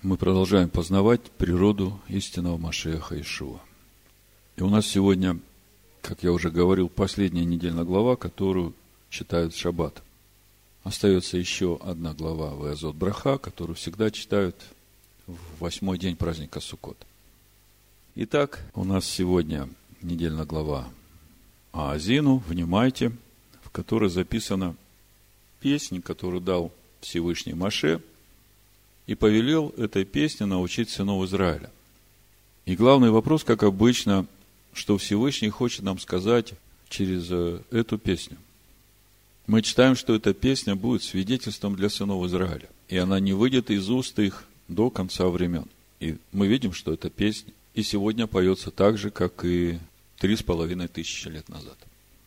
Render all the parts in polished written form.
Мы продолжаем познавать природу истинного Машиаха Иешуа. И у нас сегодня, как я уже говорил, последняя недельная глава, которую читают в шаббат. Остается еще одна глава Ваязот Браха, которую всегда читают в 8-й день праздника Суккот. Итак, у нас сегодня недельная глава Аазину, внимайте, в которой записана песня, которую дал Всевышний Моше, и повелел этой песне научить сынов Израиля. И главный вопрос, как обычно, что Всевышний хочет нам сказать через эту песню. Мы читаем, что эта песня будет свидетельством для сынов Израиля, и она не выйдет из уст их до конца времен. И мы видим, что эта песня и сегодня поется так же, как и 3500 лет назад.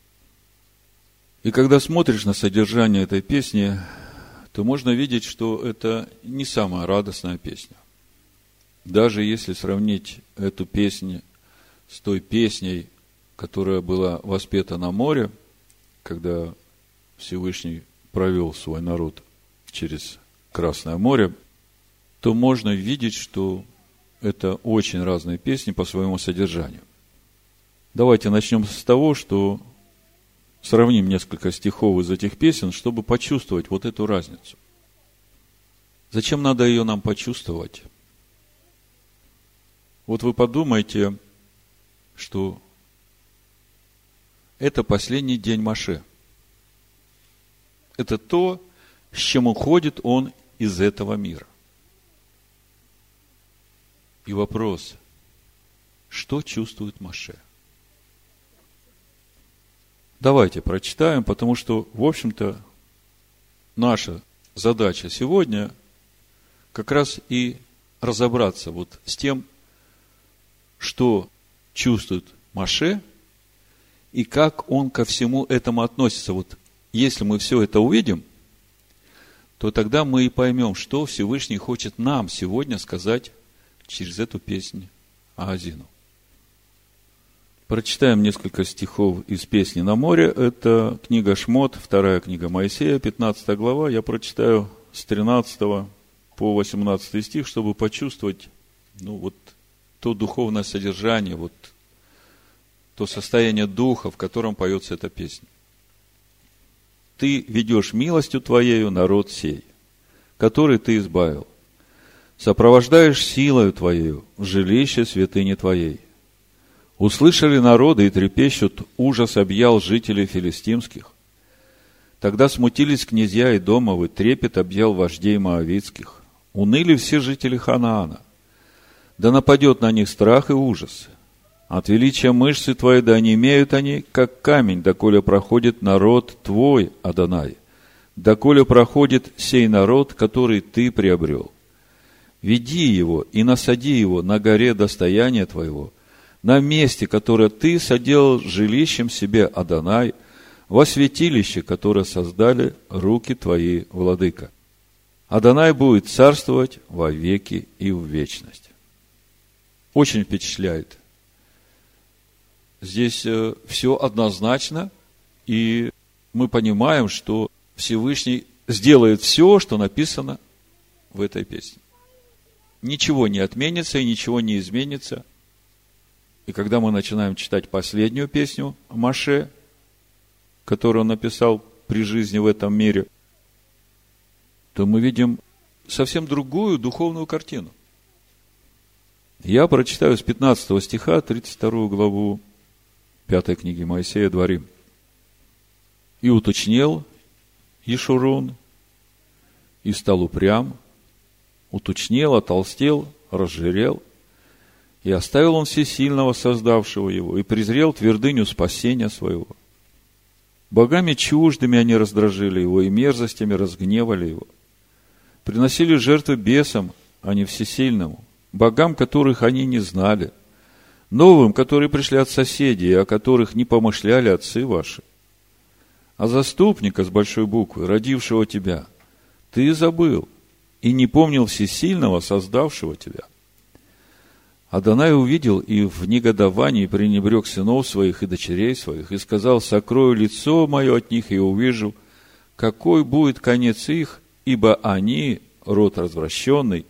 И когда смотришь на содержание этой песни, то можно видеть, что это не самая радостная песня. Даже если сравнить эту песню с той песней, которая была воспета на море, когда Всевышний провел свой народ через Красное море, то можно видеть, что это очень разные песни по своему содержанию. Давайте начнем с того, что сравним несколько стихов из этих песен, чтобы почувствовать вот эту разницу. Зачем надо ее нам почувствовать? Вот вы подумайте, что это последний день Моше. Это то, с чем уходит он из этого мира. И вопрос, что чувствует Моше? Давайте прочитаем, потому что, в общем-то, наша задача сегодня как раз и разобраться вот с тем, что чувствует Моше и как он ко всему этому относится. Вот если мы все это увидим, то тогда мы и поймем, что Всевышний хочет нам сегодня сказать через эту песню Аазину. Прочитаем несколько стихов из песни на море. Это книга Шмот, 2 книга Моисея, 15 глава. Я прочитаю с 13 по 18 стих, чтобы почувствовать, то духовное содержание, то состояние духа, в котором поется эта песня. «Ты ведешь милостью Твоею народ сей, который Ты избавил. Сопровождаешь силою Твоею в жилище святыни Твоей. Услышали народы и трепещут, ужас объял жителей филистимских. Тогда смутились князья Эдомовы, трепет объял вождей моавитских. Уныли все жители Ханаана. Да нападет на них страх и ужас. От величия мышцы Твоей да онемеют они, как камень, доколе проходит народ Твой, Адонай, доколе проходит сей народ, который Ты приобрел. Веди его и насади его на горе достояния Твоего, на месте, которое Ты соделал жилищем себе, Адонай, во святилище, которое создали руки Твои, Владыка. Адонай будет царствовать во веки и в вечность». Очень впечатляет. Здесь все однозначно, и мы понимаем, что Всевышний сделает все, что написано в этой песне. Ничего не отменится и ничего не изменится. И когда мы начинаем читать последнюю песню Моше, которую он написал при жизни в этом мире, то мы видим совсем другую духовную картину. Я прочитаю с 15 стиха 32 главу 5 книги Моисея, Дворим. «И уточнел Ешурун, и стал упрям, уточнел, отолстел, разжирел, и оставил он всесильного, создавшего его, и презрел твердыню спасения своего. Богами чуждыми они раздражили его, и мерзостями разгневали его. Приносили жертвы бесам, а не всесильному, богам, которых они не знали, новым, которые пришли от соседей, о которых не помышляли отцы ваши. А заступника с большой буквы, родившего тебя, ты забыл и не помнил всесильного, создавшего тебя. Адонай увидел и в негодовании пренебрег сынов своих и дочерей своих, и сказал: сокрою лицо мое от них, и увижу, какой будет конец их, ибо они, род развращенный,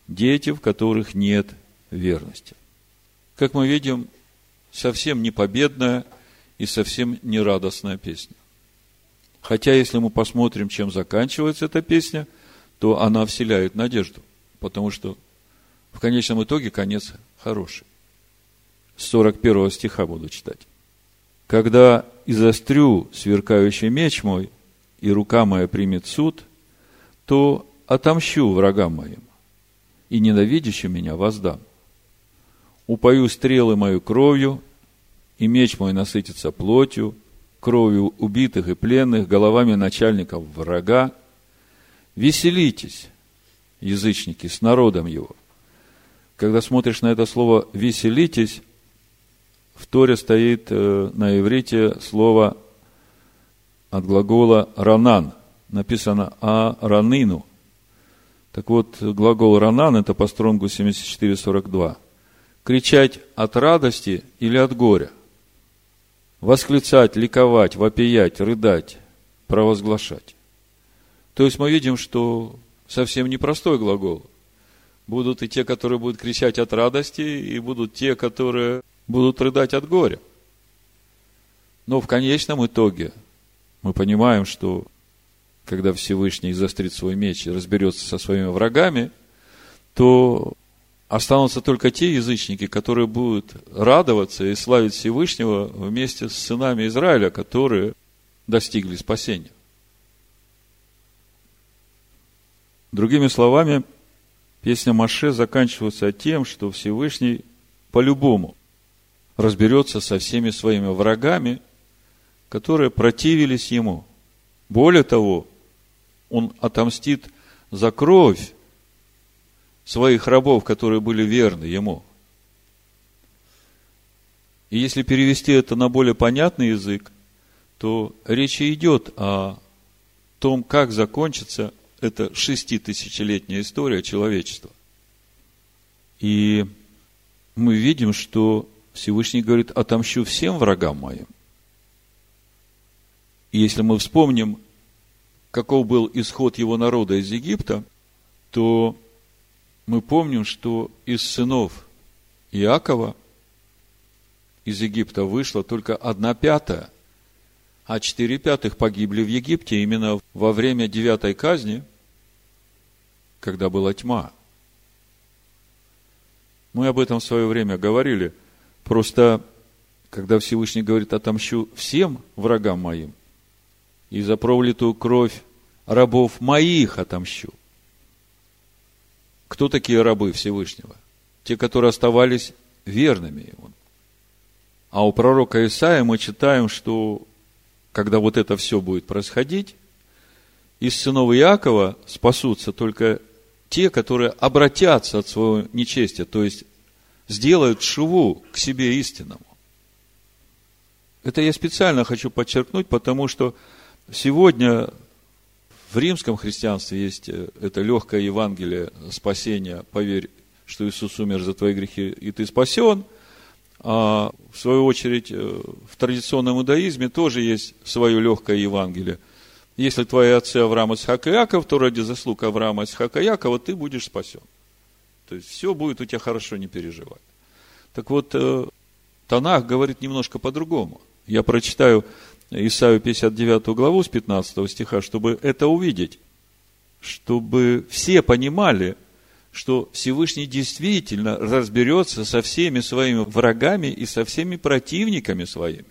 дети, в которых нет верности. Как мы видим, совсем не победная и совсем не радостная песня. Хотя, если мы посмотрим, чем заканчивается эта песня, то она вселяет надежду, потому что в конечном итоге конец хороший. С 41 стиха буду читать. «Когда изострю сверкающий меч мой, и рука моя примет суд, то отомщу врагам моим, и ненавидящим меня воздам. Упою стрелы мою кровью, и меч мой насытится плотью, кровью убитых и пленных, головами начальников врага. Веселитесь, язычники, с народом его». Когда смотришь на это слово «веселитесь», в Торе стоит на иврите слово от глагола «ранан». Написано «а-ранину». Так вот, глагол «ранан» – это по Стронгу 74:42. Кричать от радости или от горя. Восклицать, ликовать, вопиять, рыдать, провозглашать. То есть мы видим, что совсем непростой глагол. Будут и те, которые будут кричать от радости, и будут те, которые будут рыдать от горя. Но в конечном итоге мы понимаем, что когда Всевышний изострит свой меч и разберется со своими врагами, то останутся только те язычники, которые будут радоваться и славить Всевышнего вместе с сынами Израиля, которые достигли спасения. Другими словами, песня Моше заканчивается тем, что Всевышний по-любому разберется со всеми своими врагами, которые противились ему. Более того, он отомстит за кровь своих рабов, которые были верны ему. И если перевести это на более понятный язык, то речь идет о том, как закончится эта 6000-летняя история человечества. И мы видим, что Всевышний говорит: отомщу всем врагам моим. И если мы вспомним, каков был исход его народа из Египта, то мы помним, что из сынов Иакова из Египта вышло только 1/5, а 4/5 погибли в Египте именно во время 9-й казни, когда была тьма. Мы об этом в свое время говорили. Просто, когда Всевышний говорит: отомщу всем врагам моим, и за пролитую кровь рабов моих отомщу. Кто такие рабы Всевышнего? Те, которые оставались верными ему. А у пророка Исаии мы читаем, что когда вот это все будет происходить, из сынов Иакова спасутся только те, которые обратятся от своего нечестия, то есть сделают шуву к себе истинному. Это я специально хочу подчеркнуть, потому что сегодня в римском христианстве есть это легкое Евангелие спасения: поверь, что Иисус умер за твои грехи, и ты спасен. А в свою очередь в традиционном иудаизме тоже есть свое легкое Евангелие. Если твои отцы Авраам, Ицхак и Иаков, то ради заслуг Авраама, Ицхака и Иакова ты будешь спасен. То есть все будет у тебя хорошо, не переживай. Так вот, Танах говорит немножко по-другому. Я прочитаю Исаию 59 главу с 15 стиха, чтобы это увидеть, чтобы все понимали, что Всевышний действительно разберется со всеми своими врагами и со всеми противниками своими.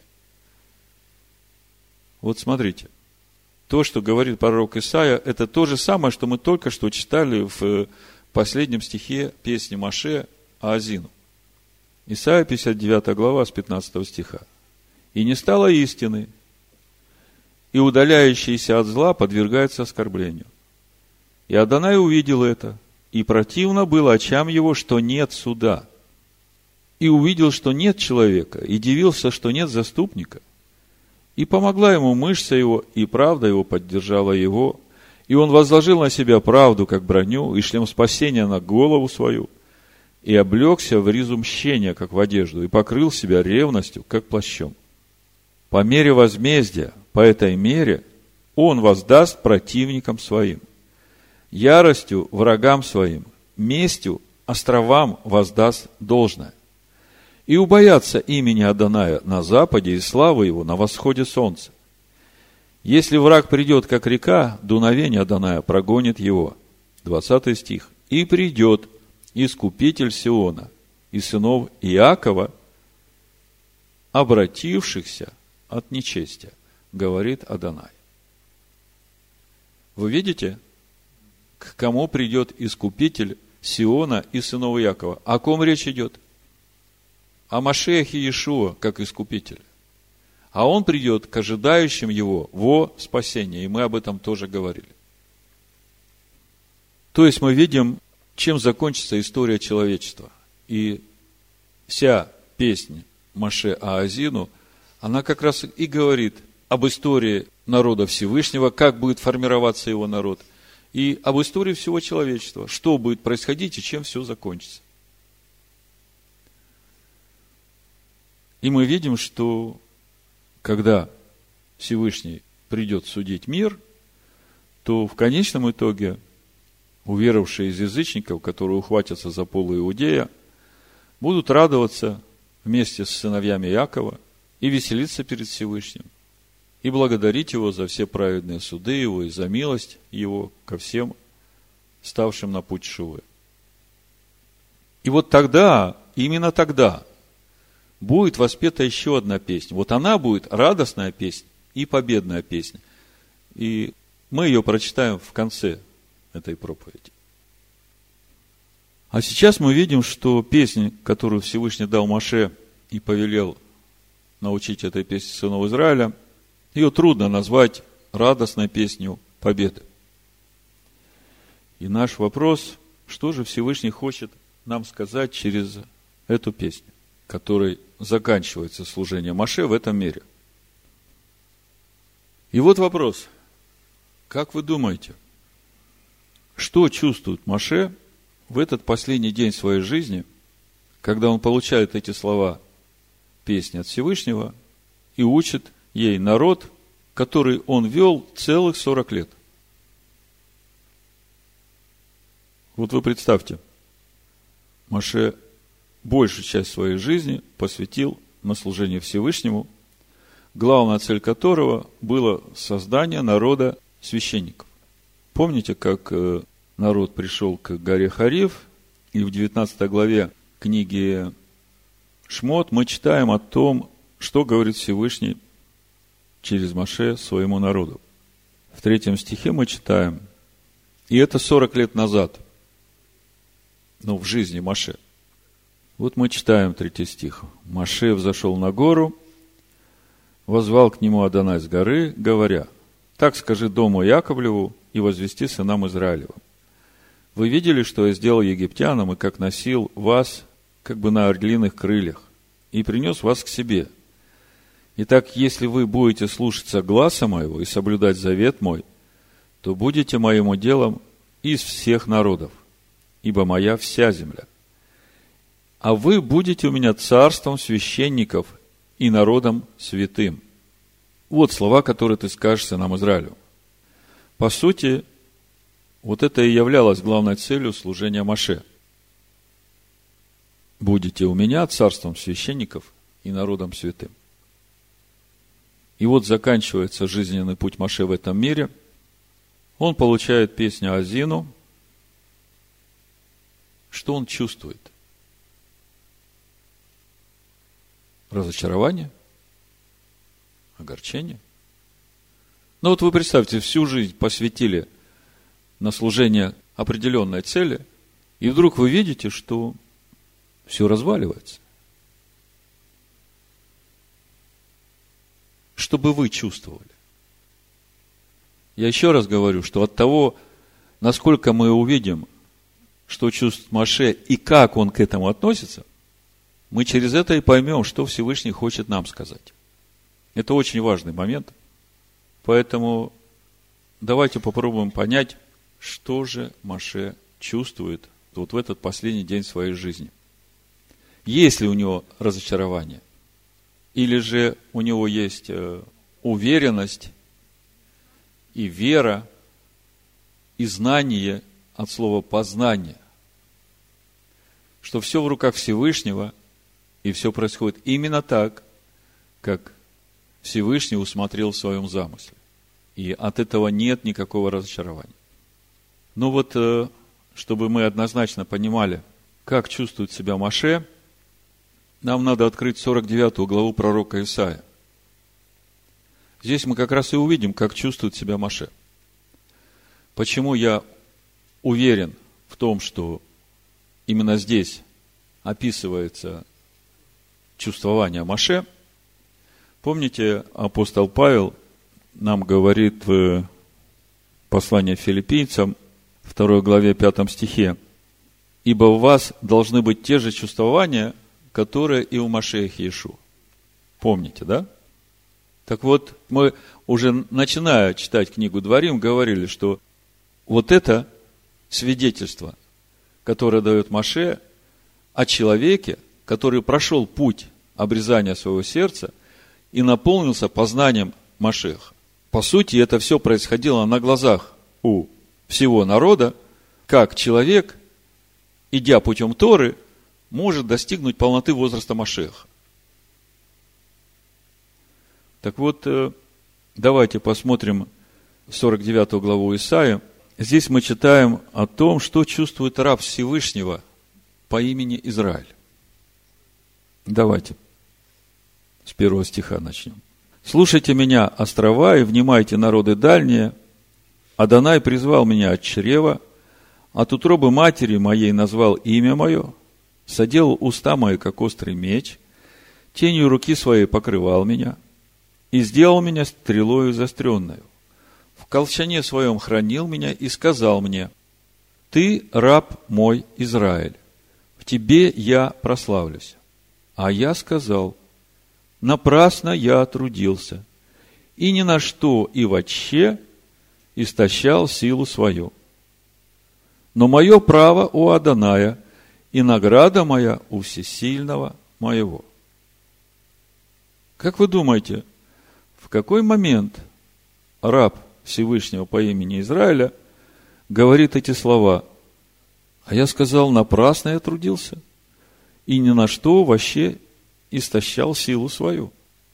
Вот смотрите, то, что говорит пророк Исаия, это то же самое, что мы только что читали в последнем стихе песни Моше Аазину. Исаия 59 глава с 15 стиха. «И не стало истины, и удаляющийся от зла подвергается оскорблению. И Адонай увидел это, и противно было очам его, что нет суда. И увидел, что нет человека, и дивился, что нет заступника. И помогла ему мышца его, и правда его поддержала его. И он возложил на себя правду, как броню, и шлем спасения на голову свою, и облегся в ризу мщения, как в одежду, и покрыл себя ревностью, как плащом. По мере возмездия, по этой мере, он воздаст противникам своим, яростью врагам своим, местью островам воздаст должное. И убоятся имени Адоная на западе и славы его на восходе солнца. Если враг придет, как река, дуновение Адоная прогонит его. 20 стих. И придет искупитель Сиона и сынов Иакова, обратившихся от нечестия, говорит Адонай. Вы видите, к кому придет искупитель Сиона и сынов Иакова? О ком речь идет? О Машиахе Иешуа, как искупитель. А он придет к ожидающим его во спасение. И мы об этом тоже говорили. То есть мы видим, чем закончится история человечества. И вся песня Моше Аазину, она как раз и говорит об истории народа Всевышнего, как будет формироваться его народ, и об истории всего человечества, что будет происходить и чем все закончится. И мы видим, что когда Всевышний придет судить мир, то в конечном итоге уверовавшие из язычников, которые ухватятся за полу Иудея, будут радоваться вместе с сыновьями Иакова и веселиться перед Всевышним, и благодарить Его за все праведные суды Его и за милость Его ко всем ставшим на путь Шувы. И вот тогда, именно тогда, будет воспета еще одна песня. Вот она будет радостная песня и победная песня. И мы ее прочитаем в конце этой проповеди. А сейчас мы видим, что песня, которую Всевышний дал Моше и повелел научить этой песне сынов Израиля, ее трудно назвать радостной песней победы. И наш вопрос, что же Всевышний хочет нам сказать через эту песню, которой заканчивается служение Моше в этом мире. И вот вопрос. Как вы думаете, что чувствует Моше в этот последний день своей жизни, когда он получает эти слова песни от Всевышнего и учит ей народ, который он вел целых 40 лет? Вот вы представьте, Моше большую часть своей жизни посвятил на служение Всевышнему, главная цель которого было создание народа священников. Помните, как народ пришел к горе Хорев, и в 19 главе книги Шмот мы читаем о том, что говорит Всевышний через Моше своему народу. В 3 стихе мы читаем, и это 40 лет назад, в жизни Моше. Вот мы читаем 3 стих. Моше взошел на гору, воззвал к нему Адонай с горы, говоря: так скажи дому Яковлеву и возвести сынам Израилевым. Вы видели, что я сделал египтянам, и как носил вас, как бы на орлиных крыльях, и принес вас к себе. Итак, если вы будете слушаться гласа моего и соблюдать завет мой, то будете моим уделом из всех народов, ибо моя вся земля. А вы будете у меня царством священников и народом святым. Вот слова, которые ты скажешь сынам Израилю. По сути, вот это и являлось главной целью служения Моше. Будете у меня царством священников и народом святым. И вот заканчивается жизненный путь Моше в этом мире. Он получает песню Азину. Что он чувствует? Разочарование? Огорчение? Вот вы представьте, всю жизнь посвятили на служение определенной цели, и вдруг вы видите, что все разваливается. Что бы вы чувствовали? Я еще раз говорю, что от того, насколько мы увидим, что чувствует Моше и как он к этому относится, мы через это и поймем, что Всевышний хочет нам сказать. Это очень важный момент. Поэтому давайте попробуем понять, что же Моше чувствует вот в этот последний день своей жизни. Есть ли у него разочарование? Или же у него есть уверенность и вера, и знание от слова познание, что все в руках Всевышнего, и все происходит именно так, как Всевышний усмотрел в своем замысле. И от этого нет никакого разочарования. Ну вот, чтобы мы однозначно понимали, как чувствует себя Моше, нам надо открыть 49 главу пророка Исаия. Здесь мы как раз и увидим, как чувствует себя Моше. Почему я уверен в том, что именно здесь описывается чувствование Моше? Помните, апостол Павел нам говорит в послании филиппийцам, 2 главе 5 стихе: «Ибо у вас должны быть те же чувствования, которые и у Машиаха Иешуа». Помните, да? Так вот, мы уже, начиная читать книгу Дворим, говорили, что вот это свидетельство, которое дает Моше о человеке, который прошел путь обрезания своего сердца и наполнился познанием Машиаха. По сути, это все происходило на глазах у всего народа, как человек, идя путем Торы, может достигнуть полноты возраста Машиаха. Так вот, давайте посмотрим 49 главу Исаия. Здесь мы читаем о том, что чувствует раб Всевышнего по имени Израиль. Давайте с 1 стиха начнем. «Слушайте меня, острова, и внимайте, народы дальние. Адонай призвал меня от чрева, от утробы матери моей назвал имя мое, соделал уста мои, как острый меч, тенью руки своей покрывал меня, и сделал меня стрелою заостренную. В колчане своем хранил меня и сказал мне: ты раб мой Израиль, в тебе я прославлюсь. А я сказал: напрасно я трудился, и ни на что и вообще истощал силу свою. Но мое право у Адоная, и награда моя у всесильного моего». Как вы думаете, в какой момент раб Всевышнего по имени Израиля говорит эти слова: а я сказал, напрасно я трудился, и ни на что вообще истощал силу свою?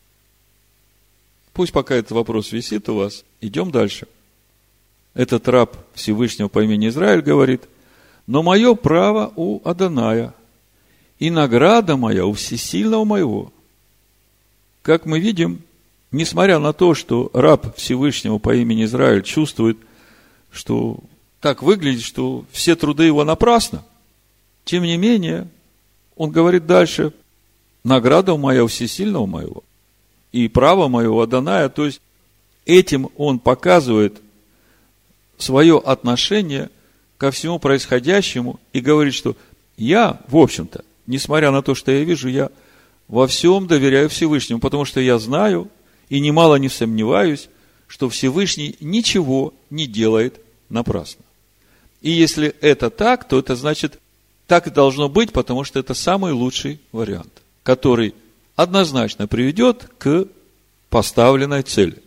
Пусть пока этот вопрос висит у вас, идем дальше. Этот раб Всевышнего по имени Израиль говорит: но мое право у Адоная, и награда моя у всесильного моего. Как мы видим, несмотря на то, что раб Всевышнего по имени Израиль чувствует, что так выглядит, что все труды его напрасно, тем не менее, он говорит дальше: награда моя у всесильного моего, и право мое у Адоная. То есть, этим он показывает свое отношение ко всему происходящему и говорит, что я, в общем-то, несмотря на то, что я вижу, я во всем доверяю Всевышнему, потому что я знаю и немало не сомневаюсь, что Всевышний ничего не делает напрасно. И если это так, то это значит, так и должно быть, потому что это самый лучший вариант, который однозначно приведет к поставленной цели.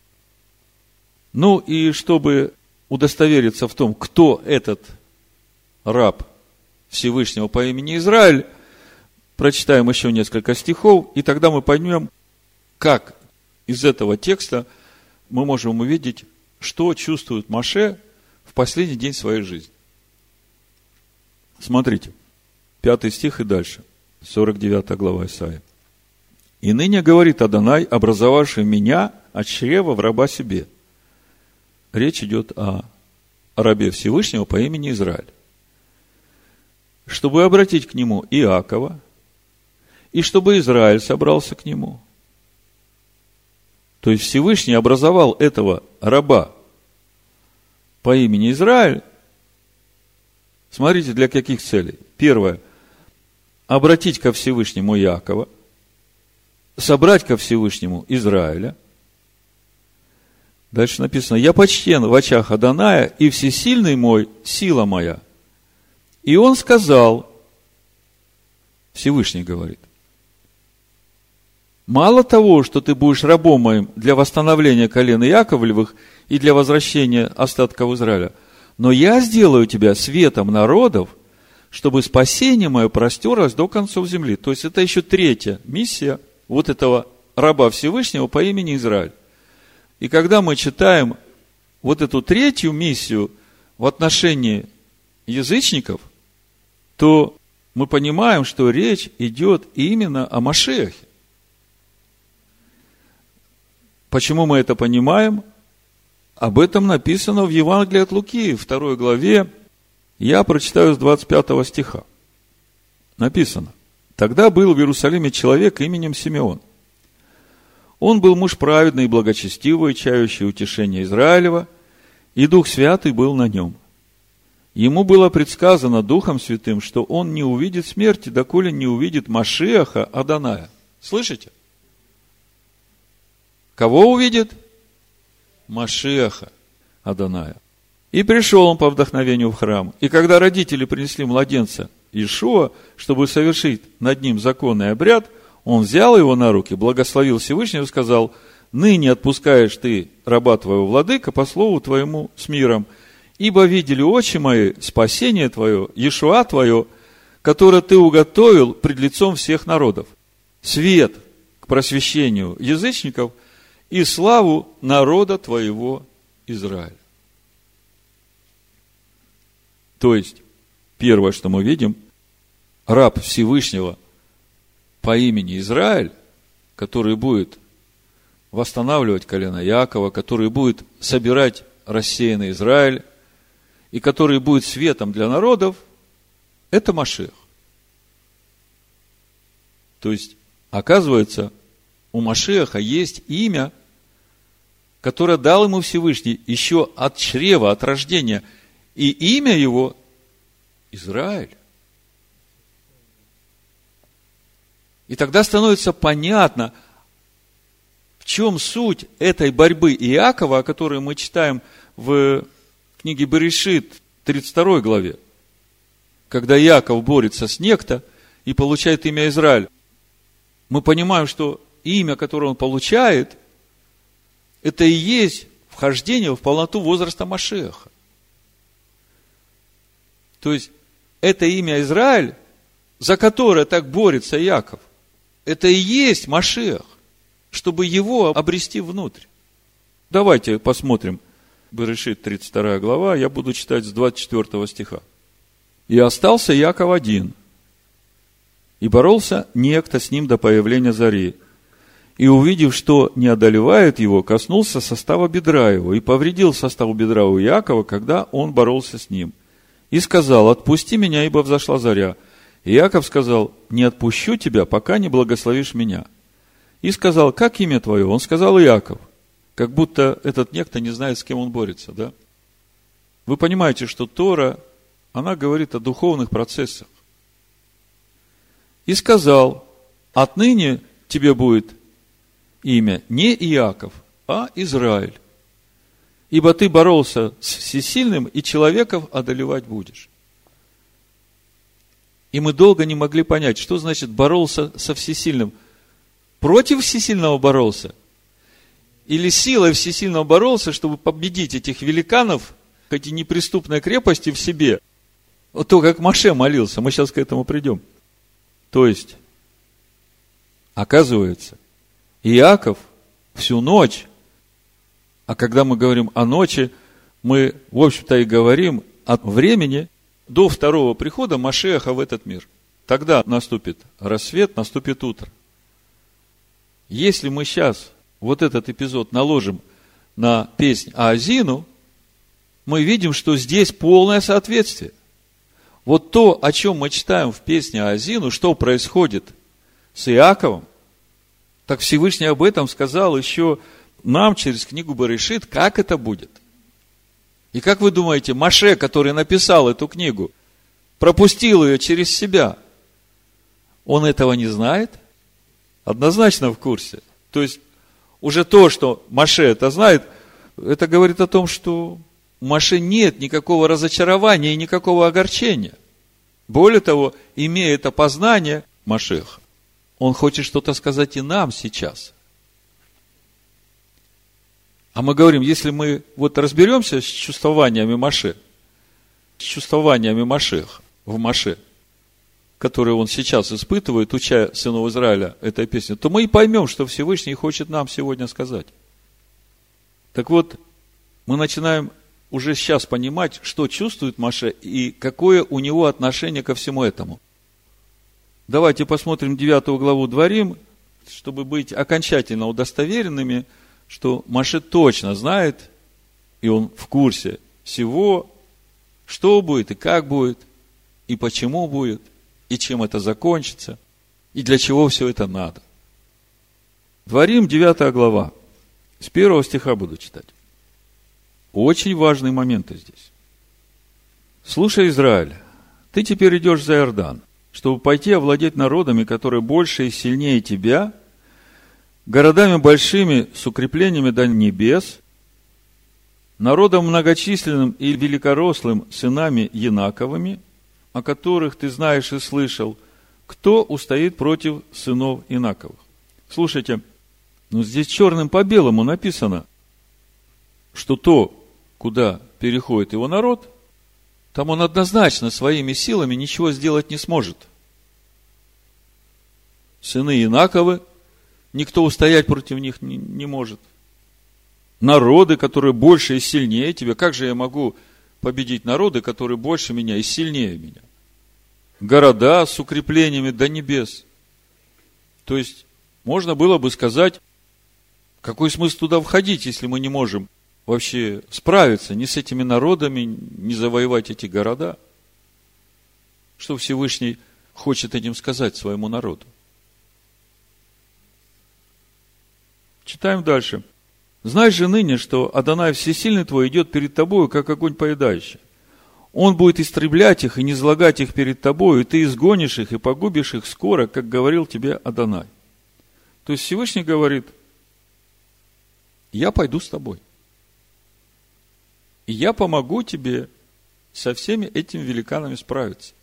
Ну и чтобы удостовериться в том, кто этот раб Всевышнего по имени Израиль, прочитаем еще несколько стихов, и тогда мы поймем, как из этого текста мы можем увидеть, что чувствует Моше в последний день своей жизни. Смотрите, 5 стих и дальше, 49 глава Исаия. «И ныне говорит Адонай, образовавший меня от чрева в раба себе». Речь идет о рабе Всевышнего по имени Израиль. «Чтобы обратить к нему Иакова, и чтобы Израиль собрался к нему». То есть Всевышний образовал этого раба по имени Израиль. Смотрите, для каких целей. Первое. Обратить ко Всевышнему Иакова, собрать ко Всевышнему Израиля. Дальше написано: «Я почтен в очах Адоная, и всесильный мой, сила моя». И он сказал, Всевышний говорит: мало того, что ты будешь рабом моим для восстановления колен Иаковлевых и для возвращения остатков Израиля, но я сделаю тебя светом народов, чтобы спасение мое простерлось до концов земли. То есть, это еще третья миссия вот этого раба Всевышнего по имени Израиль. И когда мы читаем вот эту третью миссию в отношении язычников, то мы понимаем, что речь идет именно о Машиахе. Почему мы это понимаем? Об этом написано в Евангелии от Луки, 2 главе. Я прочитаю с 25 стиха. Написано: «Тогда был в Иерусалиме человек именем Симеон. Он был муж праведный и благочестивый, чающий утешение Израилева, и Дух Святый был на нем. Ему было предсказано Духом Святым, что он не увидит смерти, доколе не увидит Машиаха Адоная». Слышите? Кого увидит? Машиаха Адоная. «И пришел он по вдохновению в храм. И когда родители принесли младенца Иешуа, чтобы совершить над ним законный обряд, он взял его на руки, благословил Всевышнего и сказал: ныне отпускаешь ты раба твоего, владыка, по слову твоему с миром, ибо видели очи мои спасение твое, Иешуа твое, которое ты уготовил пред лицом всех народов, свет к просвещению язычников и славу народа твоего Израиля». То есть, первое, что мы видим, раб Всевышнего по имени Израиль, который будет восстанавливать колено Иакова, который будет собирать рассеянный Израиль, и который будет светом для народов, это Машиах. То есть, оказывается, у Машиаха есть имя, которое дал ему Всевышний еще от чрева, от рождения, и имя его Израиль. И тогда становится понятно, в чем суть этой борьбы Иакова, о которой мы читаем в книге Берешит, 32 главе. Когда Иаков борется с некто и получает имя Израиль, мы понимаем, что имя, которое он получает, это и есть вхождение в полноту возраста Машиаха. То есть, это имя Израиль, за которое так борется Иаков, это и есть Машиах, чтобы его обрести внутрь. Давайте посмотрим Берешит, 32 глава, я буду читать с 24 стиха. «И остался Иаков один, и боролся некто с ним до появления зари. И, увидев, что не одолевает его, коснулся состава бедра его, и повредил состав бедра у Иакова, когда он боролся с ним. И сказал: отпусти меня, ибо взошла заря. И Иаков сказал: не отпущу тебя, пока не благословишь меня. И сказал: как имя твое? Он сказал: Иаков. Как будто этот некто не знает, с кем он борется, да? Вы понимаете, что Тора, она говорит о духовных процессах. И сказал: отныне тебе будет имя не Иаков, а Израиль. Ибо ты боролся с всесильным, и человеков одолевать будешь. И мы долго не могли понять, что значит боролся со всесильным. Против всесильного боролся? Или силой всесильного боролся, чтобы победить этих великанов, эти неприступные крепости в себе? Вот то, как Моше молился, мы сейчас к этому придем. То есть, оказывается, Иаков всю ночь, а когда мы говорим о ночи, мы, в общем-то, и говорим о времени до второго прихода Машиаха в этот мир. Тогда наступит рассвет, наступит утро. Если мы сейчас вот этот эпизод наложим на песнь Аазину, мы видим, что здесь полное соответствие. Вот то, о чем мы читаем в песне Аазину, что происходит с Иаковом, так Всевышний об этом сказал еще нам через книгу Берешит, как это будет. И как вы думаете, Моше, который написал эту книгу, пропустил ее через себя, он этого не знает? Однозначно в курсе. То есть, уже то, что Моше это знает, это говорит о том, что у Моше нет никакого разочарования и никакого огорчения. Более того, имея это познание Машиаха, он хочет что-то сказать и нам сейчас. А мы говорим, если мы вот разберемся с чувствованиями Моше, с чувствованиями Машиаха, в Моше, которые он сейчас испытывает, уча сынов Израиля этой песни, то мы и поймем, что Всевышний хочет нам сегодня сказать. Так вот, мы начинаем уже сейчас понимать, что чувствует Моше и какое у него отношение ко всему этому. Давайте посмотрим 9 главу Дворим, чтобы быть окончательно удостоверенными, что Моше точно знает, и он в курсе всего, что будет и как будет, и почему будет, и чем это закончится, и для чего все это надо. Дворим, 9 глава. С 1 стиха буду читать. Очень важные моменты здесь. «Слушай, Израиль, ты теперь идешь за Иордан, чтобы пойти овладеть народами, которые больше и сильнее тебя, городами большими с укреплениями до небес, народом многочисленным и великорослым сынами Янаковыми, о которых ты знаешь и слышал, кто устоит против сынов Инаковых». Слушайте, здесь черным по белому написано, что то, куда переходит его народ, там он однозначно своими силами ничего сделать не сможет. Сыны Инаковы, никто устоять против них не может. Народы, которые больше и сильнее тебя, как же я могу победить народы, которые больше меня и сильнее меня? Города с укреплениями до небес. То есть, можно было бы сказать, какой смысл туда входить, если мы не можем вообще справиться ни с этими народами, не завоевать эти города? Что Всевышний хочет этим сказать своему народу? Читаем дальше. «Знай же ныне, что Адонай Всесильный твой идет перед тобою, как огонь поедающий. Он будет истреблять их и низвергать их перед тобою, и ты изгонишь их и погубишь их скоро, как говорил тебе Адонай». То есть Всевышний говорит: я пойду с тобой. И я помогу тебе со всеми этими великанами справиться.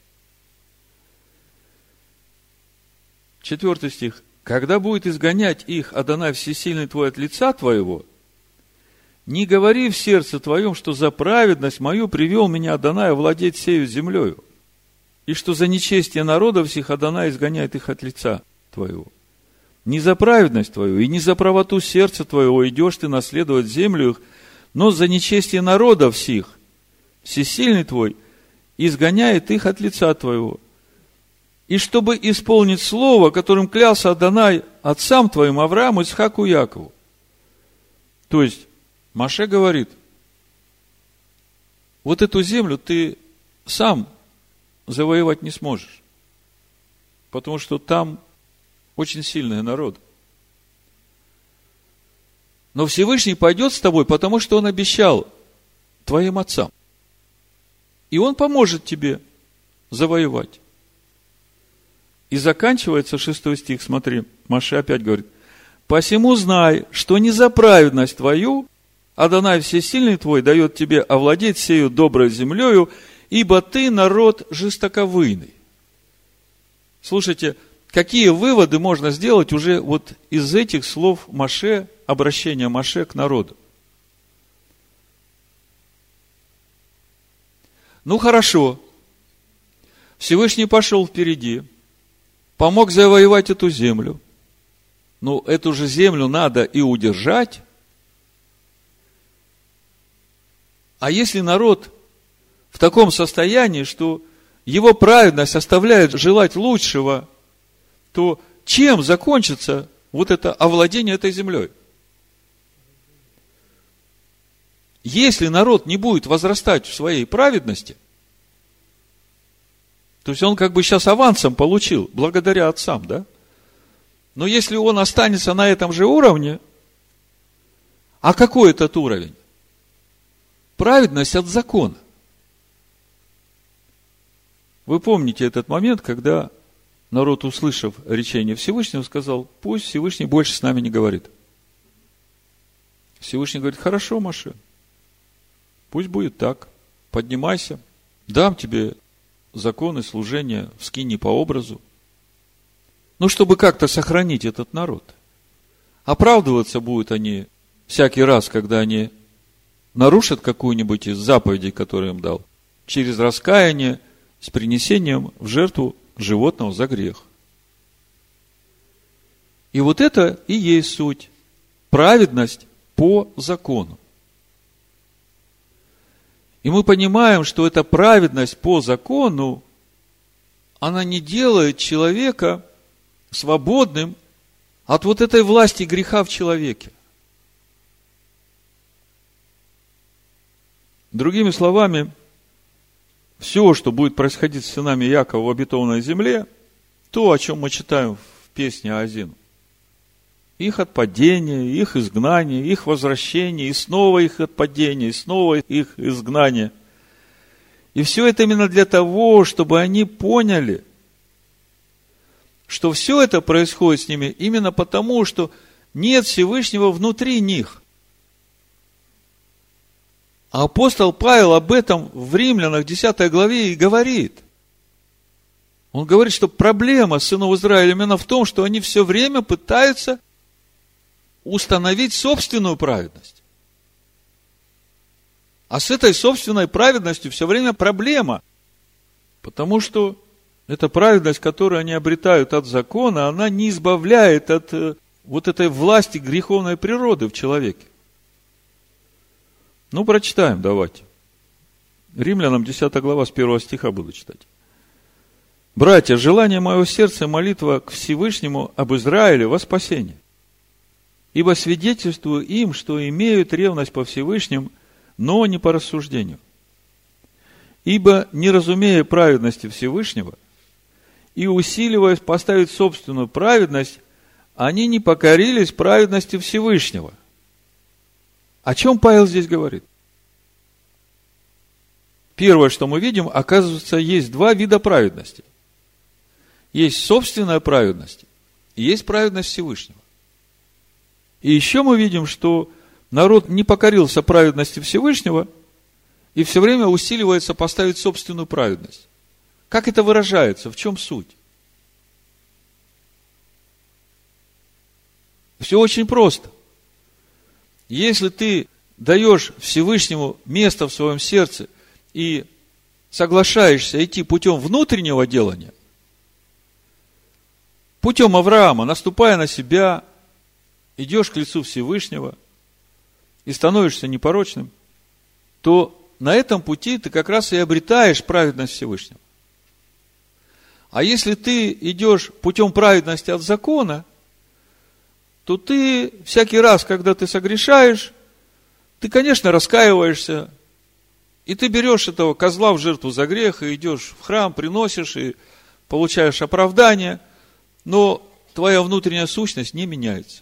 4 стих. «Когда будет изгонять их Адонай Всесильный твой от лица твоего, не говори в сердце твоем, что за праведность мою привел меня Адонай овладеть сею землею, и что за нечестие народов всех Адонай изгоняет их от лица твоего. Не за праведность твою и не за правоту сердца твоего идешь ты наследовать землю их, но за нечестие народов всех Всесильный твой изгоняет их от лица твоего. И чтобы исполнить слово, которым клялся Адонай отцам твоим Аврааму, Ицхаку и Якову». То есть, Моше говорит, вот эту землю ты сам завоевать не сможешь, потому что там очень сильный народ. Но Всевышний пойдет с тобой, потому что Он обещал твоим отцам. И Он поможет тебе завоевать. И заканчивается 6 стих, смотри, Моше опять говорит: «Посему знай, что не за праведность твою Адонай Всесильный твой дает тебе овладеть сею доброй землею, ибо ты народ жестоковыйный». Слушайте, какие выводы можно сделать уже вот из этих слов Моше, обращения Моше к народу? Ну хорошо, Всевышний пошел впереди, помог завоевать эту землю. Но эту же землю надо и удержать. А если народ в таком состоянии, что его праведность оставляет желать лучшего, то чем закончится вот это овладение этой землей? Если народ не будет возрастать в своей праведности, то есть он как бы сейчас авансом получил, благодаря отцам, да? Но если он останется на этом же уровне, а какой этот уровень? Праведность от закона. Вы помните этот момент, когда народ, услышав речение Всевышнего, сказал: пусть Всевышний больше с нами не говорит. Всевышний говорит: хорошо, Моше, пусть будет так, поднимайся, дам тебе законы служения в скинии по образу. Ну, чтобы как-то сохранить этот народ. Оправдываться будут они всякий раз, когда они нарушат какую-нибудь из заповедей, которые им дал, через раскаяние, с принесением в жертву животного за грех. И вот это и есть суть. Праведность по закону. И мы понимаем, что эта праведность по закону, она не делает человека свободным от вот этой власти греха в человеке. Другими словами, все, что будет происходить с сынами Якова в обетованной земле, то, о чем мы читаем в песне Аазину, их отпадение, их изгнание, их возвращение, и снова их отпадение, и снова их изгнание. И все это именно для того, чтобы они поняли, что все это происходит с ними именно потому, что нет Всевышнего внутри них. А апостол Павел об этом в Римлянах 10 главе и говорит. Он говорит, что проблема сынов Израиля именно в том, что они все время пытаются установить собственную праведность. А с этой собственной праведностью все время проблема. Потому что эта праведность, которую они обретают от закона, она не избавляет от вот этой власти греховной природы в человеке. Ну, прочитаем, давайте. Римлянам 10 глава с 1 стиха буду читать. «Братья, желание моего сердца и молитва к Всевышнему об Израиле во спасение. Ибо свидетельствую им, что имеют ревность по Всевышним, но не по рассуждению. Ибо, не разумея праведности Всевышнего и усиливаясь поставить собственную праведность, они не покорились праведности Всевышнего». О чем Павел здесь говорит? Первое, что мы видим, оказывается, есть два вида праведности. Есть собственная праведность, и есть праведность Всевышнего. И еще мы видим, что народ не покорился праведности Всевышнего и все время усиливается поставить собственную праведность. Как это выражается? В чем суть? Все очень просто. Если ты даешь Всевышнему место в своем сердце и соглашаешься идти путем внутреннего делания, путем Авраама, наступая на себя, идешь к лицу Всевышнего и становишься непорочным, то на этом пути ты как раз и обретаешь праведность Всевышнего. А если ты идешь путем праведности от закона, то ты всякий раз, когда ты согрешаешь, ты, конечно, раскаиваешься, и ты берешь этого козла в жертву за грех, и идешь в храм, приносишь, и получаешь оправдание, но твоя внутренняя сущность не меняется.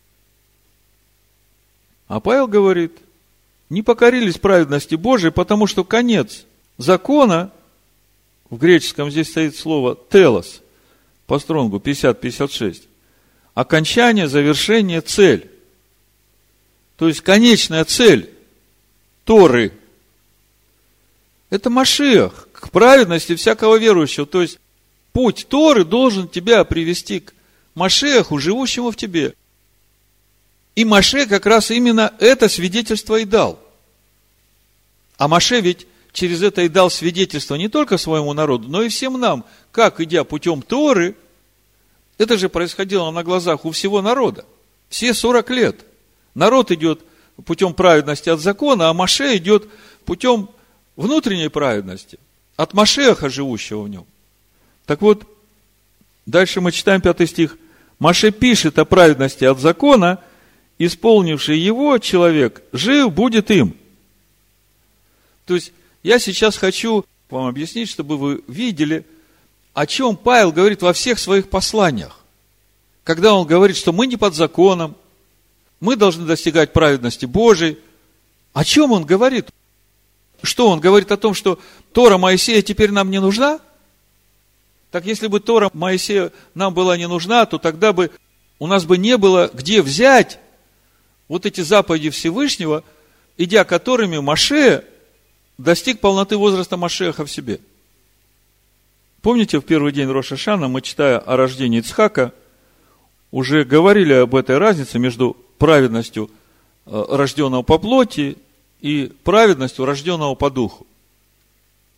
А Павел говорит, не покорились праведности Божией, потому что конец закона, в греческом здесь стоит слово «телос», по Стронгу 50-56, окончание, завершение, цель. То есть, конечная цель Торы – это Машиах, к праведности всякого верующего. То есть, путь Торы должен тебя привести к Машиаху, живущему в тебе. И Моше как раз именно это свидетельство и дал. А Моше ведь через это и дал свидетельство не только своему народу, но и всем нам, как, идя путем Торы, это же происходило на глазах у всего народа. Все 40 лет. Народ идет путем праведности от закона, а Моше идет путем внутренней праведности, от Машеха, живущего в нем. Так вот, дальше мы читаем 5 стих. Моше пишет о праведности от закона, исполнивший его человек, жив будет им. То есть, я сейчас хочу вам объяснить, чтобы вы видели, о чем Павел говорит во всех своих посланиях. Когда он говорит, что мы не под законом, мы должны достигать праведности Божией. О чем он говорит? Что он говорит о том, что Тора Моисея теперь нам не нужна? Так если бы Тора Моисея нам была не нужна, то тогда бы у нас бы не было где взять вот эти заповеди Всевышнего, идя которыми Моше достиг полноты возраста Машеха в себе. Помните, в первый день Рош ха-Шана мы, читая о рождении Ицхака, уже говорили об этой разнице между праведностью рожденного по плоти и праведностью рожденного по духу.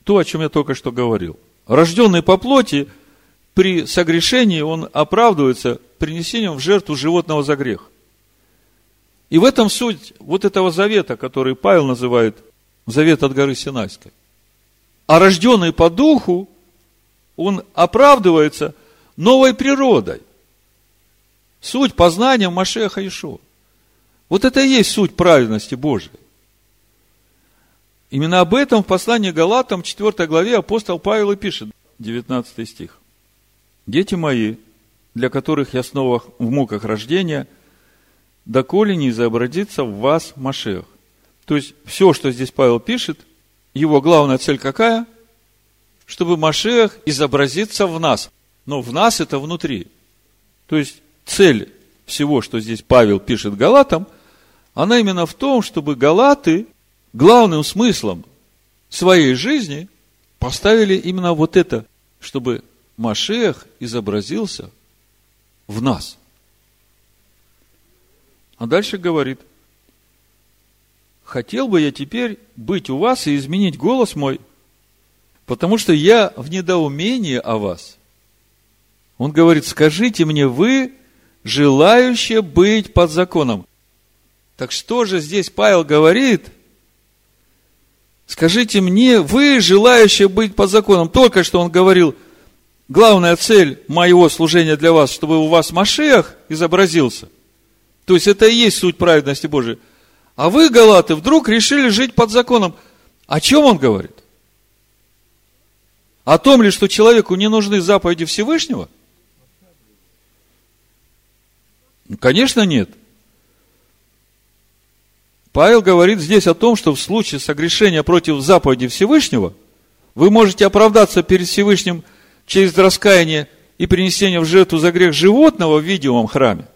то, о чем я только что говорил. Рожденный по плоти, при согрешении он оправдывается принесением в жертву животного за грех. И в этом суть вот этого завета, который Павел называет завет от горы Синайской. А рожденный по духу, он оправдывается новой природой. Суть познания Машиаха Иешуа. Вот это и есть суть праведности Божией. Именно об этом в послании Галатам, 4 главе, апостол Павел и пишет, 19 стих. «Дети мои, для которых я снова в муках рождения, доколе не изобразится в вас Машиах». То есть, все, что здесь Павел пишет, его главная цель какая? Чтобы Машиах изобразится в нас. Но в нас это внутри. То есть, цель всего, что здесь Павел пишет Галатам, она именно в том, чтобы галаты главным смыслом своей жизни поставили именно вот это, чтобы Машиах изобразился в нас. А дальше говорит: хотел бы я теперь быть у вас и изменить голос мой, потому что я в недоумении о вас. Он говорит: скажите мне вы, желающие быть под законом. Так что же здесь Павел говорит? Скажите мне, вы, желающие быть под законом. Только что он говорил, главная цель моего служения для вас, чтобы у вас Машиах изобразился. То есть, это и есть суть праведности Божией. А вы, галаты, вдруг решили жить под законом. О чем он говорит? О том ли, что человеку не нужны заповеди Всевышнего? Конечно, нет. Павел говорит здесь о том, что в случае согрешения против заповеди Всевышнего вы можете оправдаться перед Всевышним через раскаяние и принесение в жертву за грех животного в видимом храме.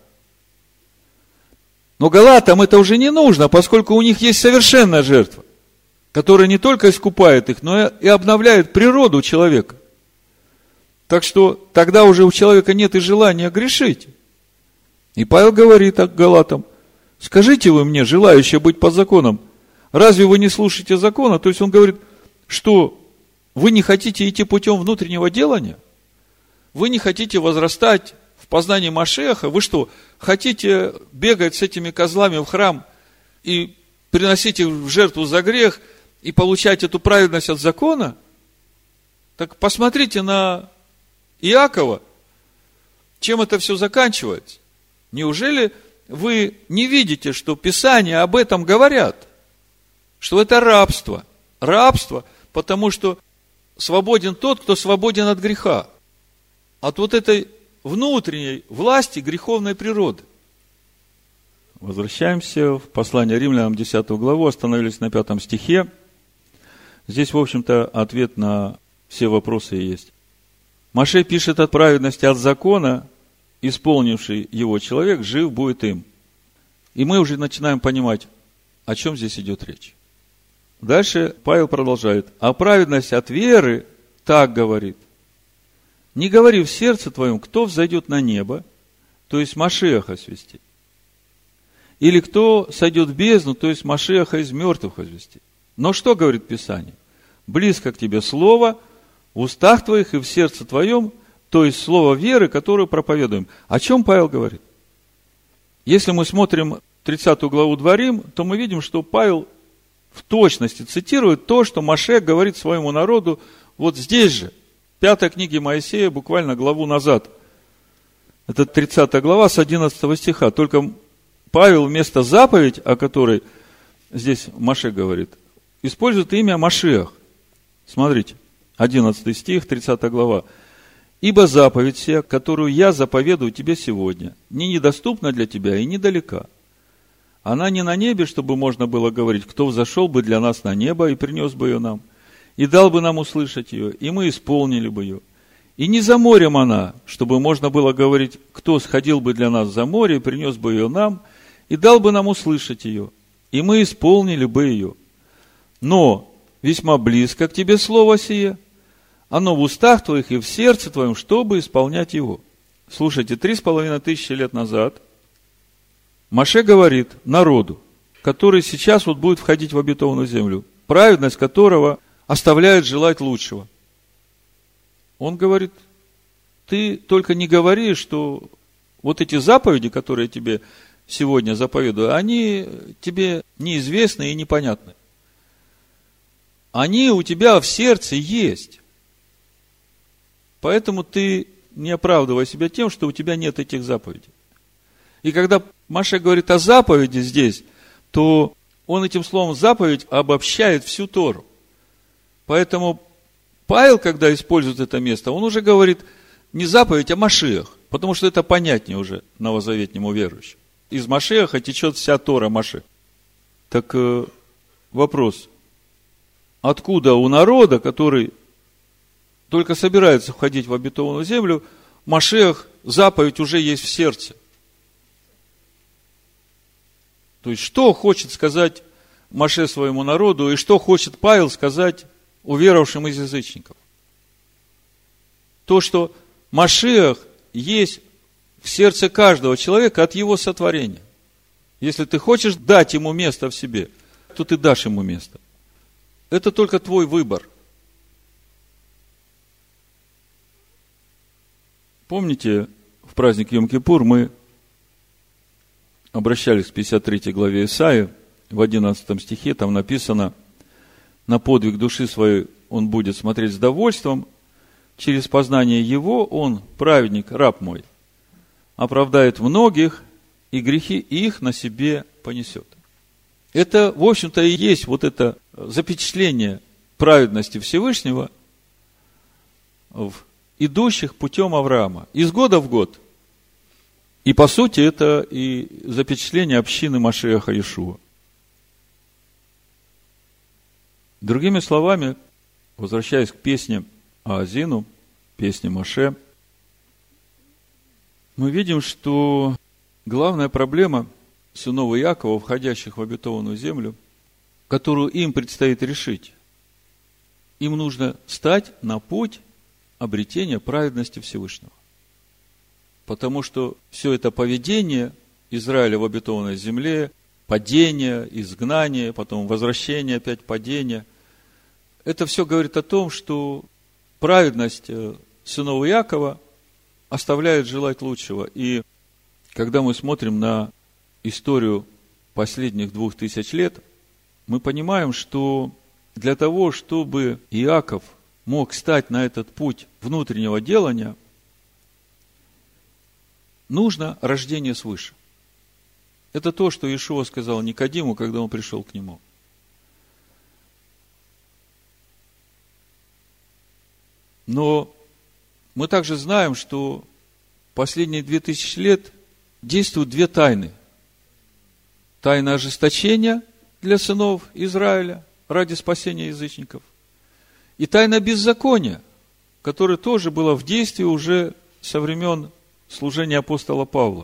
Но галатам это уже не нужно, поскольку у них есть совершенная жертва, которая не только искупает их, но и обновляет природу человека. Так что тогда уже у человека нет и желания грешить. И Павел говорит галатам: скажите вы мне, желающие быть под законом, разве вы не слушаете закона? То есть он говорит, что вы не хотите идти путем внутреннего делания? Вы не хотите возрастать в познании Машиаха? Вы что, хотите бегать с этими козлами в храм и приносить их в жертву за грех и получать эту праведность от закона? Так посмотрите на Иакова, чем это все заканчивается. Неужели вы не видите, что Писания об этом говорят? Что это рабство. Рабство, потому что свободен тот, кто свободен от греха. От вот этой внутренней власти греховной природы. Возвращаемся в послание Римлянам, 10 главу, остановились на 5 стихе. Здесь, в общем-то, ответ на все вопросы есть. Моше пишет о праведности от закона, исполнивший его человек, жив будет им. И мы уже начинаем понимать, о чем здесь идет речь. Дальше Павел продолжает. А праведность от веры так говорит: не говори в сердце твоем, кто взойдет на небо, то есть Машиаха свести. Или кто сойдет в бездну, то есть Машиаха из мертвых возвести. Но что говорит Писание? Близко к тебе слово в устах твоих и в сердце твоем, то есть слово веры, которое проповедуем. О чем Павел говорит? Если мы смотрим 30 главу Дворим, то мы видим, что Павел в точности цитирует то, что Моше говорит своему народу вот здесь же, 5 книге Моисея, буквально главу назад. Это 30 глава с 11 стиха. Только Павел вместо заповедь, о которой здесь Моше говорит, использует имя Машиах. Смотрите, 11 стих, 30 глава. «Ибо заповедь сия, которую я заповедую тебе сегодня, не недоступна для тебя и недалека. Она не на небе, чтобы можно было говорить, кто взошел бы для нас на небо и принес бы ее нам, и дал бы нам услышать ее, и мы исполнили бы ее. И не за морем она, чтобы можно было говорить, кто сходил бы для нас за море и принес бы ее нам, и дал бы нам услышать ее, и мы исполнили бы ее. Но весьма близко к тебе слово сие, оно в устах твоих и в сердце твоем, чтобы исполнять его». Слушайте, 3500 лет назад Моше говорит народу, который сейчас вот будет входить в обетованную землю, праведность которого оставляет желать лучшего. Он говорит, ты только не говори, что вот эти заповеди, которые я тебе сегодня заповедую, они тебе неизвестны и непонятны. Они у тебя в сердце есть. Поэтому ты не оправдывай себя тем, что у тебя нет этих заповедей. И когда Моше говорит о заповеди здесь, то он этим словом заповедь обобщает всю Тору. Поэтому Павел, когда использует это место, он уже говорит не заповедь, а Машиах, потому что это понятнее уже новозаветнему верующему. Из Машиаха течет вся Тора Моше. Так вопрос, откуда у народа, который только собирается входить в обетованную землю, Машиах, заповедь уже есть в сердце? То есть, что хочет сказать Моше своему народу, и что хочет Павел сказать уверовавшим из язычников? То, что Машиах есть в сердце каждого человека от его сотворения. Если ты хочешь дать ему место в себе, то ты дашь ему место. Это только твой выбор. Помните, в праздник Йом-Кипур мы обращались к 53 главе Исаии, в 11 стихе, там написано: на подвиг души своей он будет смотреть с довольством, через познание его он, праведник, раб мой, оправдает многих, и грехи их на себе понесет. Это, в общем-то, и есть вот это запечатление праведности Всевышнего в идущих путем Авраама, из года в год. И, по сути, это и запечатление общины Машиаха Иешуа. Другими словами, возвращаясь к песне Аазину, песне Моше, мы видим, что главная проблема сынов Иакова, входящих в обетованную землю, которую им предстоит решить, им нужно стать на путь обретения праведности Всевышнего. Потому что все это поведение Израиля в обетованной земле, падение, изгнание, потом возвращение, опять падение, это все говорит о том, что праведность сынов Иакова оставляет желать лучшего. И когда мы смотрим на историю последних 2000 лет, мы понимаем, что для того, чтобы Иаков мог стать на этот путь внутреннего делания, нужно рождение свыше. Это то, что Иешуа сказал Никодиму, когда он пришел к нему. Но мы также знаем, что последние 2000 лет действуют две тайны. Тайна ожесточения для сынов Израиля ради спасения язычников. И тайна беззакония, которая тоже была в действии уже со времен служения апостола Павла.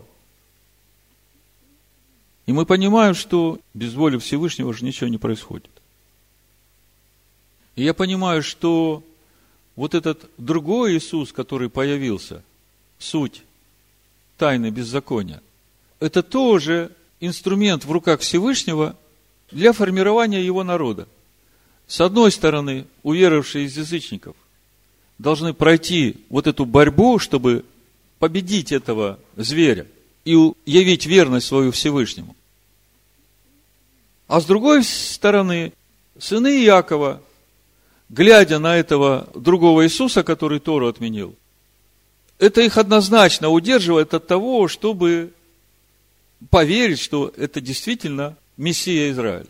И мы понимаем, что без воли Всевышнего же ничего не происходит. И я понимаю, что вот этот другой Иисус, который появился, суть тайны беззакония, это тоже инструмент в руках Всевышнего для формирования его народа. С одной стороны, уверовавшие из язычников должны пройти вот эту борьбу, чтобы победить этого зверя и явить верность свою Всевышнему. А с другой стороны, сыны Иакова, глядя на этого другого Иисуса, который Тору отменил, это их однозначно удерживает от того, чтобы поверить, что это действительно Мессия Израиля.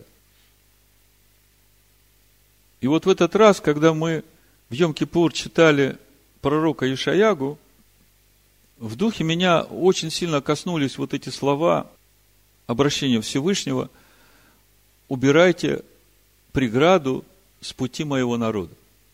И вот в этот раз, когда мы в Йом-Кипур читали пророка Ишаягу, в духе меня очень сильно коснулись вот эти слова обращения Всевышнего: убирайте преграду с пути моего народа.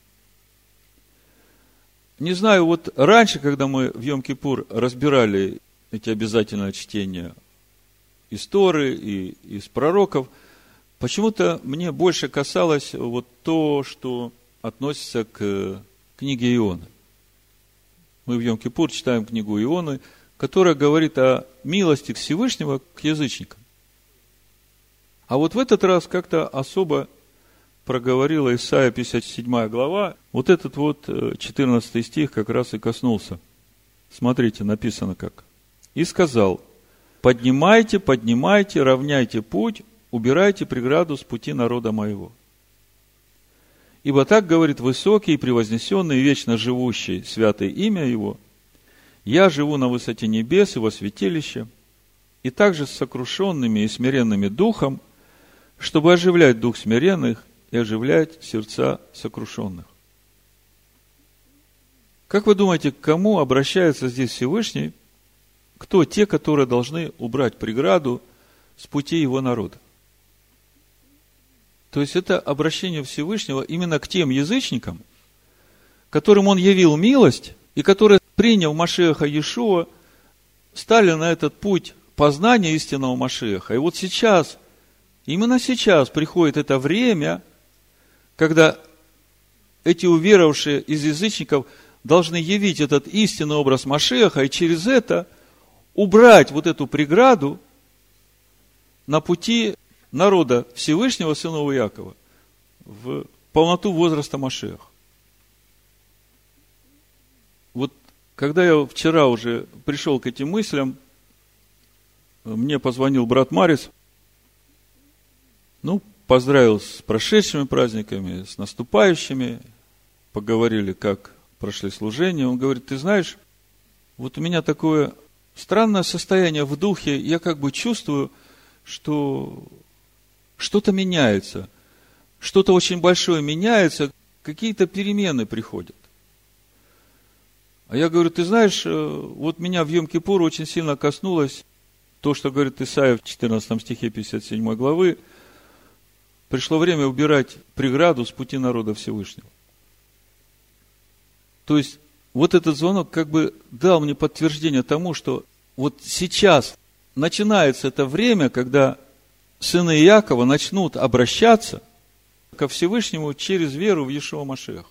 Не знаю, вот раньше, когда мы в Йом-Кипур разбирали эти обязательные чтения из Торы и из пророков, почему-то мне больше касалось вот то, что относится к книге Ионы. Мы в Йом-Кипур читаем книгу Ионы, которая говорит о милости Всевышнего к язычникам. А вот в этот раз как-то особо проговорила Исайя 57 глава, вот этот вот 14 стих как раз и коснулся. Смотрите, написано как. «И сказал: поднимайте, поднимайте, равняйте путь, убирайте преграду с пути народа моего. Ибо так говорит высокий, превознесенный, вечно живущий, святое имя его: я живу на высоте небес и во святилище, и также с сокрушенными и смиренными духом, чтобы оживлять дух смиренных и оживлять сердца сокрушенных». Как вы думаете, к кому обращается здесь Всевышний? Кто те, которые должны убрать преграду с пути его народа? То есть это обращение Всевышнего именно к тем язычникам, которым он явил милость, и которые, приняв Машиаха Иешуа, стали на этот путь познания истинного Машиаха. И вот сейчас, именно сейчас приходит это время, когда эти уверовавшие из язычников должны явить этот истинный образ Машиаха, и через это убрать вот эту преграду на пути народа Всевышнего, сынов Иакова, в полноту возраста Машиаха. Вот когда я вчера уже пришел к этим мыслям, мне позвонил брат Марис, поздравил с прошедшими праздниками, с наступающими, поговорили, как прошли служения. Он говорит: ты знаешь, вот у меня такое странное состояние в духе, я как бы чувствую, что что-то меняется, что-то очень большое меняется, какие-то перемены приходят. А я говорю: ты знаешь, вот меня в Йом-Кипур очень сильно коснулось то, что говорит Исайя в 14 стихе 57 главы: пришло время убирать преграду с пути народа Всевышнего. То есть, вот этот звонок как бы дал мне подтверждение тому, что вот сейчас начинается это время, когда сыны Иакова начнут обращаться ко Всевышнему через веру в Иешуа Машиаха.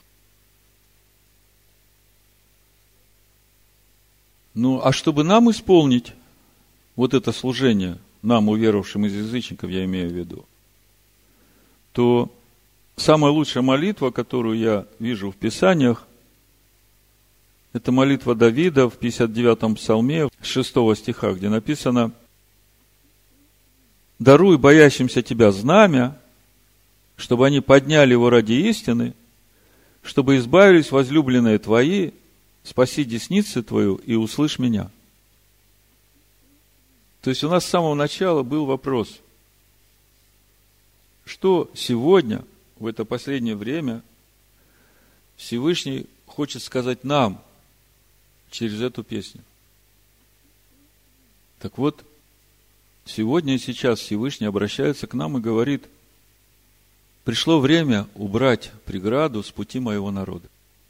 А чтобы нам исполнить вот это служение, нам, уверовавшим из язычников, я имею в виду, то самая лучшая молитва, которую я вижу в Писаниях, это молитва Давида в 59-м псалме, 6 стиха, где написано: «Даруй боящимся Тебя знамя, чтобы они подняли его ради истины, чтобы избавились возлюбленные Твои, спаси десницы Твою и услышь меня». То есть у нас с самого начала был вопрос, что сегодня, в это последнее время, Всевышний хочет сказать нам через эту песню. Так вот, сегодня и сейчас Всевышний обращается к нам и говорит: пришло время убрать преграду с пути моего народа.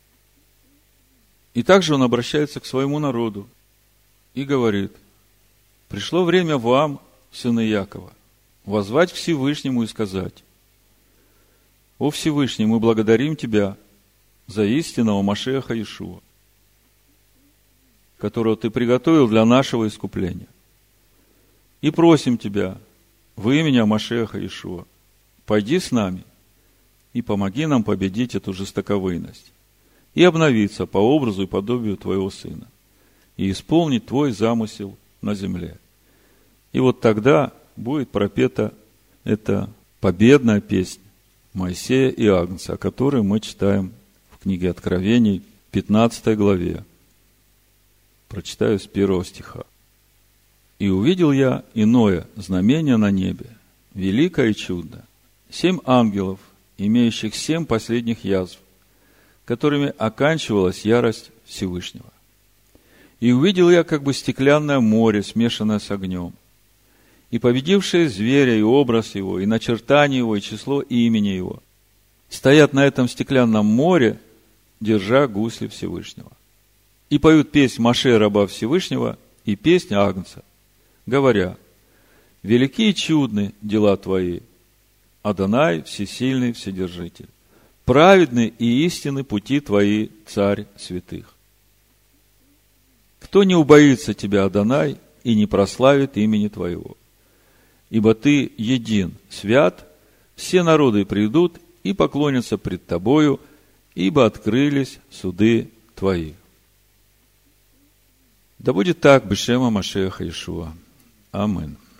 И также он обращается к своему народу и говорит: пришло время вам, сыны Иакова, воззвать к Всевышнему и сказать: о Всевышний, мы благодарим Тебя за истинного Машиаха Иешуа, которого Ты приготовил для нашего искупления. И просим Тебя во имя Машиаха Иешуа, пойди с нами и помоги нам победить эту жестоковыйность и обновиться по образу и подобию Твоего Сына и исполнить Твой замысел на земле. И вот тогда будет пропета эта победная песня Моисея и Агнца, о которой мы читаем в книге Откровений, 15 главе. Прочитаю с 1 стиха. «И увидел я иное знамение на небе, великое и чудное, 7 ангелов, имеющих 7 последних язв, которыми оканчивалась ярость Всевышнего. И увидел я как бы стеклянное море, смешанное с огнем, и победившие зверя, и образ его, и начертание его, и число имени его, стоят на этом стеклянном море, держа гусли Всевышнего. И поют песнь Моше, раба Всевышнего, и песнь Агнца, говоря: велики и чудны дела Твои, Адонай, всесильный вседержитель. Праведны и истинны пути Твои, Царь святых. Кто не убоится Тебя, Адонай, и не прославит имени Твоего? Ибо Ты един, свят, все народы придут и поклонятся пред тобою, ибо открылись суды твои. Да будет так, бешема Машеха Иешуа. Амин.